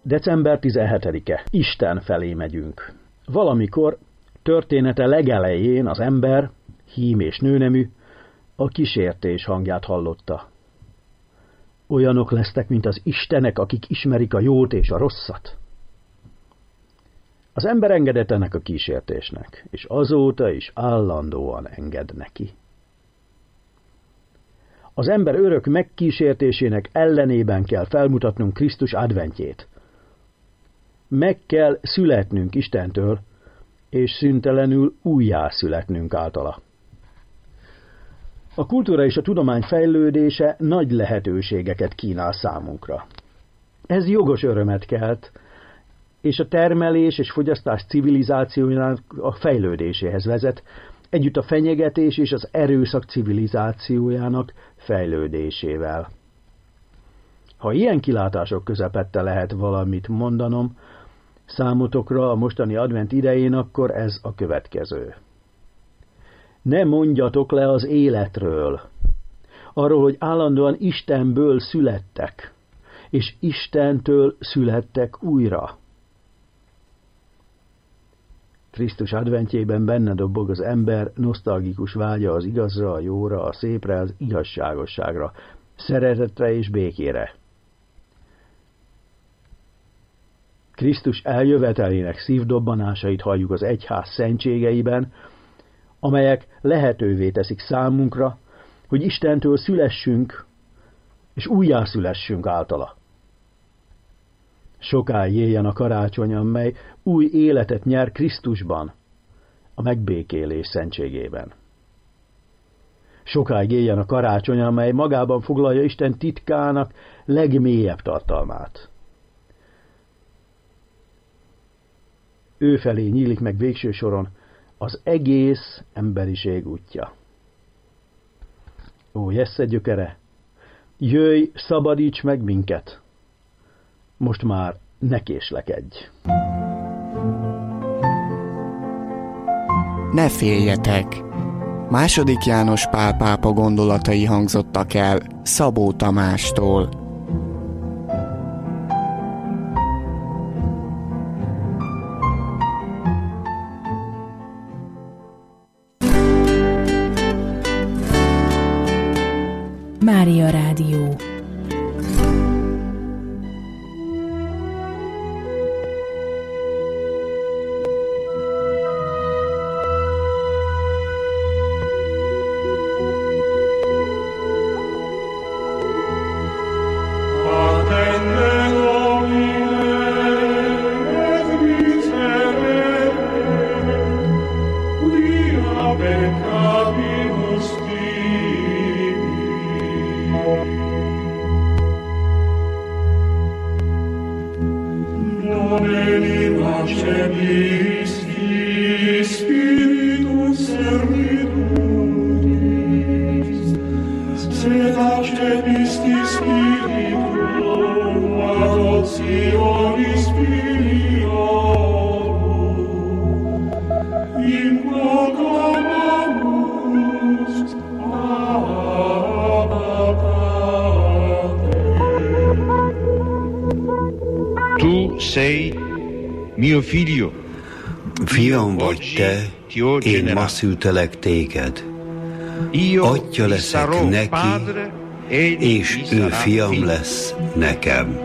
December 17-e. Isten felé megyünk. Valamikor története legelején az ember, hím és nőnemű, a kísértés hangját hallotta. Olyanok lesztek, mint az istenek, akik ismerik a jót és a rosszat. Az ember engedett ennek a kísértésnek, és azóta is állandóan enged neki. Az ember örök megkísértésének ellenében kell felmutatnunk Krisztus adventjét. Meg kell születnünk Istentől, és szüntelenül újjászületnünk általa. A kultúra és a tudomány fejlődése nagy lehetőségeket kínál számunkra. Ez jogos örömet kelt, és a termelés és fogyasztás civilizációjának a fejlődéséhez vezet, együtt a fenyegetés és az erőszak civilizációjának fejlődésével. Ha ilyen kilátások közepette lehet valamit mondanom számotokra a mostani advent idején, akkor ez a következő. Ne mondjatok le az életről, arról, hogy állandóan Istenből születtek, és Istentől születtek újra. Krisztus adventjében benne dobog az ember nosztalgikus vágya az igazra, a jóra, a szépre, az igazságosságra, szeretetre és békére. Krisztus eljövetelének szívdobbanásait halljuk az egyház szentségeiben, amelyek lehetővé teszik számunkra, hogy Istentől szülessünk, és újjászülessünk általa. Sokáig éljen a karácsony, amely új életet nyer Krisztusban, a megbékélés szentségében. Sokáig éljen a karácsony, amely magában foglalja Isten titkának legmélyebb tartalmát. Ő felé nyílik meg végső soron az egész emberiség útja. Ó, Jessze gyökere, jöjj, szabadíts meg minket! Most már ne késlekedj! Ne féljetek! II. János Pál pápa gondolatai hangzottak el Szabó Tamástól. Mária Rádió. Fiam vagy te, én ma szültelek téged. Atya leszek neki, és ő fiam lesz nekem.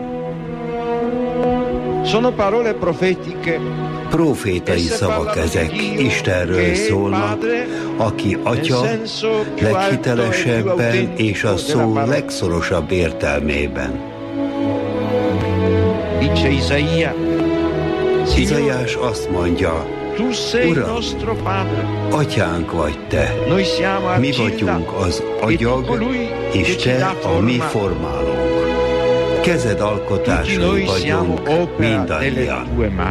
Profétai szavak ezek, Istenről szólnak, aki atya leghitelesebben és a szó legszorosabb értelmében. Izaiás azt mondja, Uram, atyánk vagy te, mi vagyunk az agyag, és te a mi formálónk. Kezed alkotásai vagyunk mindannyian.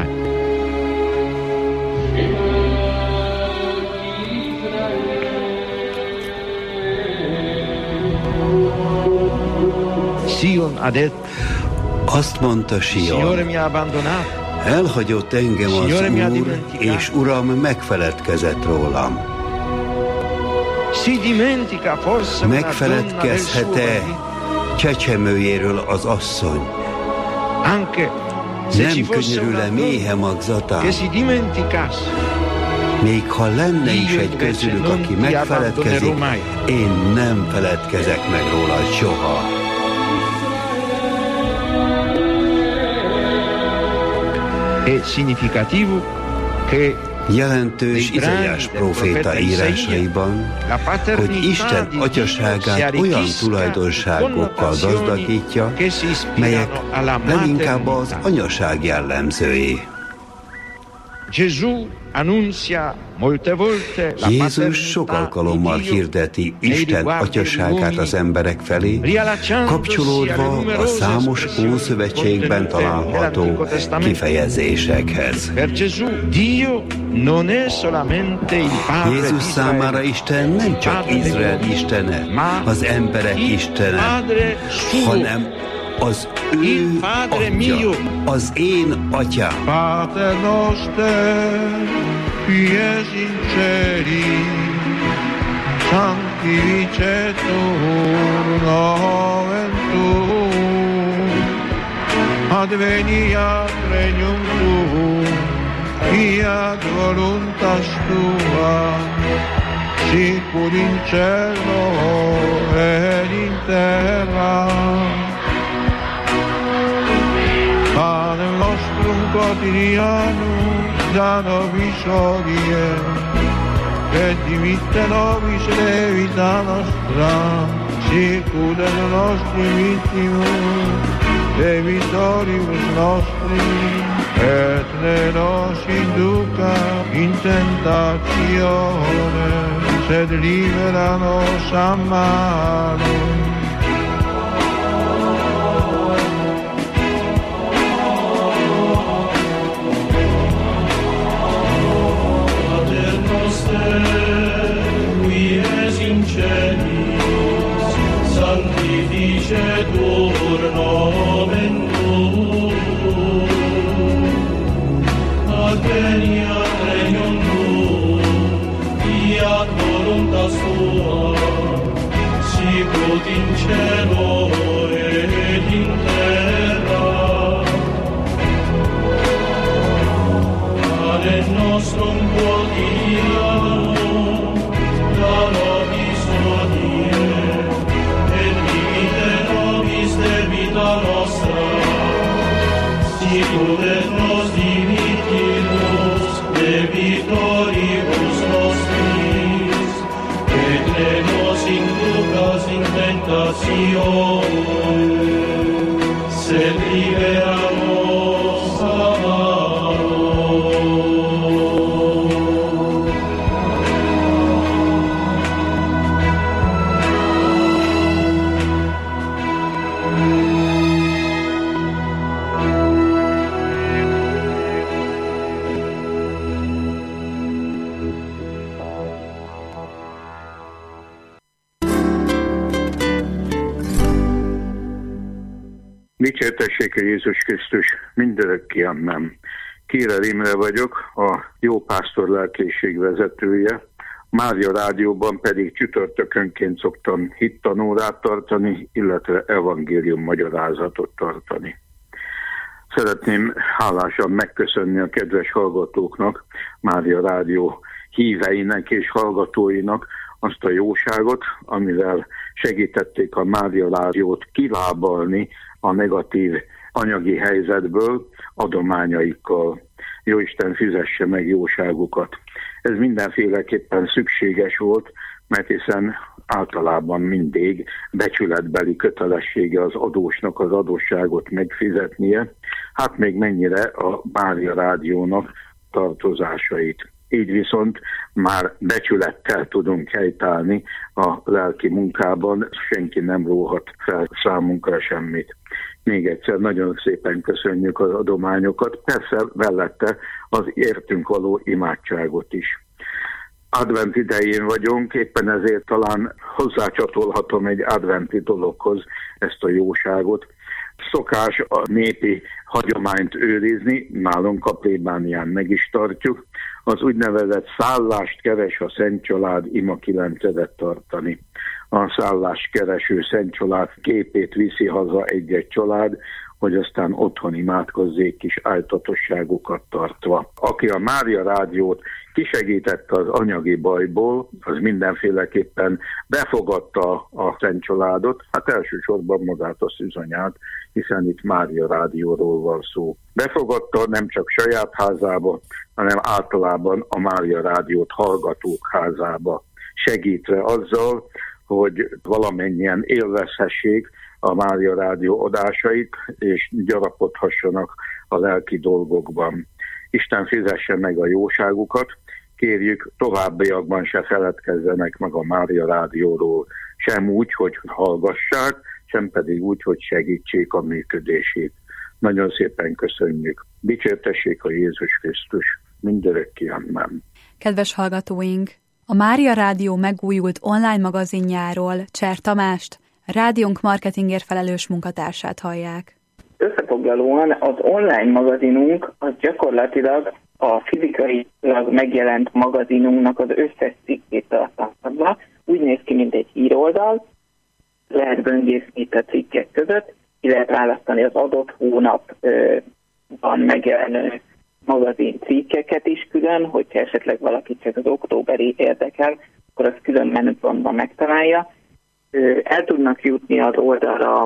Azt mondta Sion, elhagyott engem az Úr, és Uram megfeledkezett rólam. Megfeledkezhet-e csecsemőjéről az asszony, Nem könyörül-e méhe magzatán? Még ha lenne is egy közülük, aki megfeledkezik, én nem feledkezek meg róla soha. Jelentős Izaiás próféta írásaiban, hogy Isten atyaságát olyan tulajdonságokkal gazdagítja, melyek leginkább az anyaság jellemzői. Jézus sok alkalommal hirdeti Isten atyaságát az emberek felé, kapcsolódva a számos Ószövetségben található kifejezésekhez. Jézus számára Isten nem csak Izrael istene, az emberek istene, hanem az ő atya, az én atyám. Pater noster, qui es in celi, sanctificetur nomen tuum, adveniat regnum tuum, fiat voluntas tua, sicur in cielo et in terra. Panem nostrum quotidianum da nobis hodie, et dimitte nobis levita nostra, sicur et nostri vittimus, debitoribus nostri, et ne nos induca in tentatione, sed libera nos a malo. Qui es in celis, sanctificetur nomen tuum, adveniat regnum tuum, fiat voluntas tua, sicut in cielo et in terra. Panem nostrum quotidianum da nobis hodie, et dimitte nobis debita nostra, sicur et nos dimittimus debitoribus nostris, et ne nos inducas in tentatione, sed libera nos a malo. Dicsértessék Jézus Krisztus, mindörökké amen. Kérer Imre vagyok, a Jó Pásztor lelkészség vezetője. Mária Rádióban pedig csütörtökönként szoktam hittanórát tartani, illetve evangélium magyarázatot tartani. Szeretném hálásan megköszönni a kedves hallgatóknak, Mária Rádió híveinek és hallgatóinak azt a jóságot, amivel segítették a Mária Rádiót kilábalni a negatív anyagi helyzetből adományaikkal. Jóisten fizesse meg jóságukat. Ez mindenféleképpen szükséges volt, mert hiszen általában mindig becsületbeli kötelessége az adósnak az adósságot megfizetnie, hát még mennyire a Mária Rádiónak tartozásait. Így viszont már becsülettel tudunk helytállni a lelki munkában, senki nem róhat fel számunkra semmit. Még egyszer nagyon szépen köszönjük az adományokat, persze mellette az értünk való imádságot is. Advent idején vagyunk, éppen ezért talán hozzácsatolhatom egy adventi dologhoz ezt a jóságot. Szokás a népi hagyományt őrizni, nálunk a plébánián meg is tartjuk, az úgynevezett szállást keres a Szent Család ima 9-et tartani. A szállást kereső Szent Család képét viszi haza egy-egy család, hogy aztán otthon imádkozzék kis áltatosságokat tartva. Aki a Mária Rádiót kisegítette az anyagi bajból, az mindenféleképpen befogadta a Szent Családot, hát elsősorban magát a szűzanyát, hiszen itt Mária Rádióról van szó. Befogadta nem csak saját házába, hanem általában a Mária Rádiót hallgatók házába, segítve azzal, hogy valamennyien élvezhessék a Mária Rádió adásait, és gyarapodhassanak a lelki dolgokban. Isten fizesse meg a jóságukat, kérjük, továbbiakban se feledkezzenek meg a Mária Rádióról, sem úgy, hogy hallgassák, sem pedig úgy, hogy segítsék a működését. Nagyon szépen köszönjük. Dicsértessék a Jézus Krisztus, mindörökké, amen. Kedves hallgatóink! A Mária Rádió megújult online magazinjáról Cser Tamást, rádiónk marketingért felelős munkatársát hallják. Összefoglalóan az online magazinunk az gyakorlatilag a fizikailag megjelent magazinunknak az összes cikkét tartalmazza. Úgy néz ki, mint egy híroldal, lehet böngészni itt a cikkek között, ki lehet választani az adott hónapban megjelenő magazin cikkeket is külön, hogyha esetleg valaki csak az októberi érdekel, akkor az külön menüpontban megtalálja. El tudnak jutni az oldalra a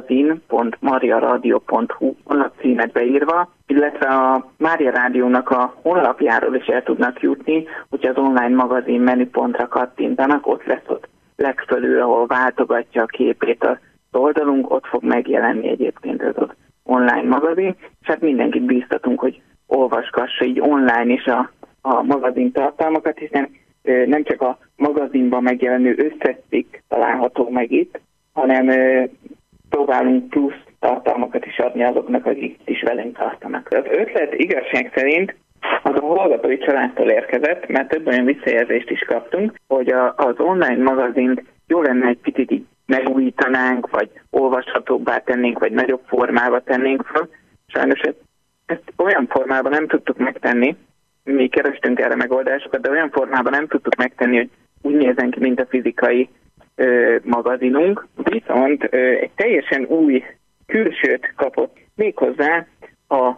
magazin.mariaradio.hu honlapcímet beírva, illetve a Mária Rádiónak a honlapjáról is el tudnak jutni, hogyha az online magazin menüpontra kattintanak, ott lesz ott legfölül, ahol váltogatja a képét az oldalunk, ott fog megjelenni egyébként ez az online magazin, és hát mindenkit bíztatunk, hogy olvasgassa így online is a magazin tartalmakat, hiszen nem csak a magazinban megjelenő összes cikk található meg itt, hanem próbálunk plusz tartalmakat is adni azoknak, akik is velünk tartanak. Az ötlet igazság szerint az a hallgatói családtól érkezett, mert több olyan visszajelzést is kaptunk, hogy az online magazint jó lenne egy picit így megújítanánk, vagy olvashatóbbá tennénk, vagy nagyobb formába tennénk fel. Sajnos ezt olyan formában nem tudtuk megtenni, mi kerestünk erre megoldásokat, de olyan formában nem tudtuk megtenni, hogy úgy nézzen ki, mint a fizikai magazinunk. Viszont egy teljesen új külsőt kapott, méghozzá a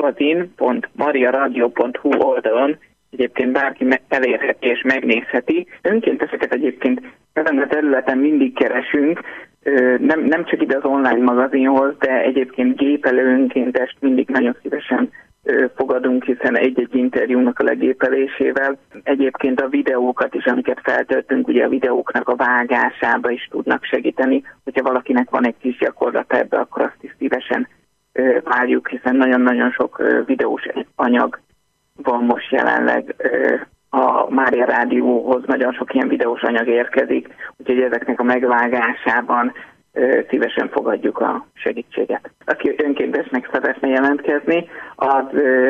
magazin.mariaradio.hu oldalon egyébként bárki elérheti és megnézheti. Önkénteseket egyébként ezen a területen mindig keresünk, nem csak ide az online magazinhoz, de egyébként gépelő önkéntest mindig nagyon szívesen fogadunk, hiszen egy-egy interjúnak a legépelésével. Egyébként a videókat is, amiket feltöltünk, ugye a videóknak a vágásába is tudnak segíteni. Hogyha valakinek van egy kis gyakorlata ebbe, akkor azt is szívesen várjuk, hiszen nagyon-nagyon sok videós anyag van most jelenleg a Mária Rádióhoz, nagyon sok ilyen videós anyag érkezik, úgyhogy ezeknek a megvágásában szívesen fogadjuk a segítséget. Aki önkéntesnek szeretne jelentkezni, az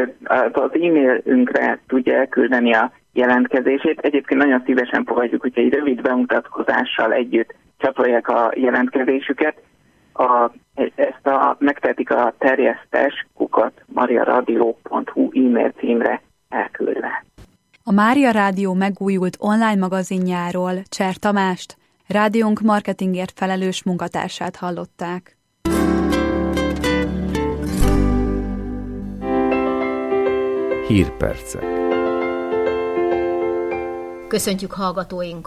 e-mailünkre tudja elküldeni a jelentkezését. Egyébként nagyon szívesen fogadjuk, hogyha egy rövid bemutatkozással együtt csatolják a jelentkezésüket. Ezt megtehetik a terjesztes@mariaradio.hu e-mail címre elküldve. A Mária Rádió megújult online magazinjáról Cser Tamást, rádiónk marketingért felelős munkatársát hallották. Hírpercek. Köszöntjük hallgatóink